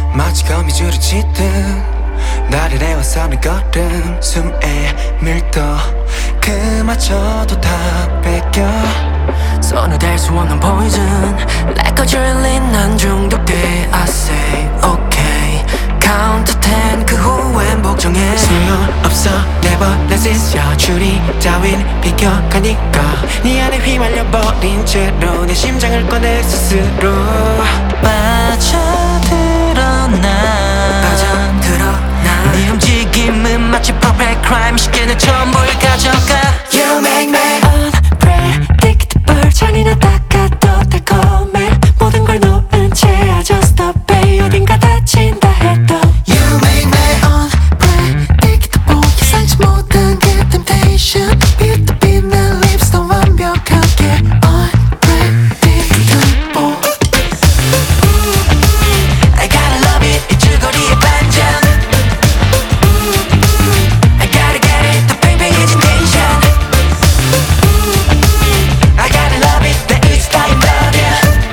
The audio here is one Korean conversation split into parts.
마치 거미줄을 치듯 나를 해와서는 걸음 숨의 밀도 그마저도 다 뺏겨 손을 댈 수 없는 poison Like a adrenaline 난 중독돼 I say okay Count to 10 그 후엔 복종해 소용없어 never resist 여줄이 따윈 비껴가니까 네 안에 휘말려버린 채로 내 심장을 꺼내 스스로 빠져들어 나 네 움직임은 마치 perfect crime 쉽게 내 전부를 가져가 You make me Unpredictable 잔인한 닦아도 달콤해 모든 걸 놓은 채야 just obey 어딘가 다친다 해도 You make me Unpredictable 예상치 못한 그 temptation 빛도 빛난 lips 더 완벽하게 Unpredictable I gotta love it 이 줄거리의 반전 I gotta get it 더 팽팽해진 텐션 I gotta love it 내 의지타임 버려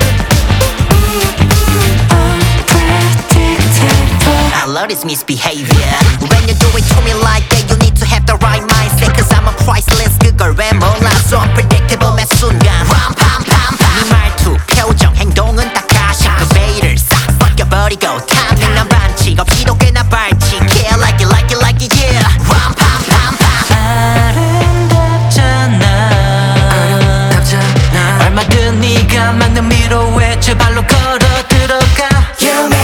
Unpredictable I love this misbehavior When you do it to me like that You need to have the right mindset Cause I'm a priceless 그걸 왜 몰랐어 Unpredictable 매 순간 팜팜팜팜 네 말투 표정 행동은 다 가식 그 베일을 싹 벗겨버리고 타밍 난 반칙 없이도 꽤나 발칙 Yeah like it like it like it yeah 팜팜팜팜 아름답잖아 얼마든 네가 맞는 미로에 제 발로 걸어 들어가 You make